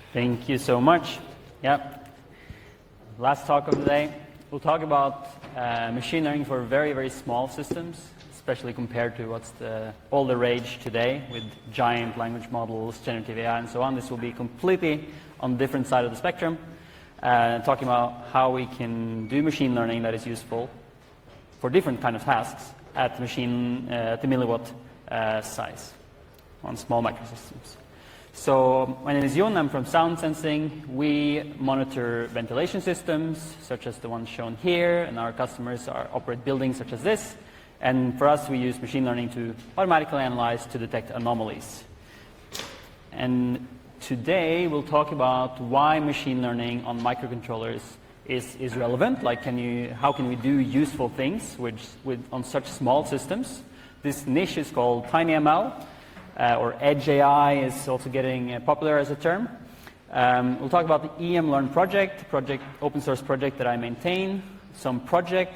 Thank you so much. Yep. Last talk of the day. We'll talk about machine learning for very, very small systems, especially compared to what's all the rage today with giant language models, generative AI, and so on. This will be completely on the different side of the spectrum, talking about how we can do machine learning that is useful for different kind of tasks at the milliwatt size on small microsystems. So my name is Jon, I'm from Sound Sensing. We monitor ventilation systems, such as the ones shown here, and our customers operate buildings such as this. And for us, we use machine learning to automatically analyze to detect anomalies. And today, we'll talk about why machine learning on microcontrollers is relevant. Like, how can we do useful things on such small systems? This niche is called TinyML. Or Edge AI is also getting popular as a term. We'll talk about the EMLearn project, open source project that I maintain, some project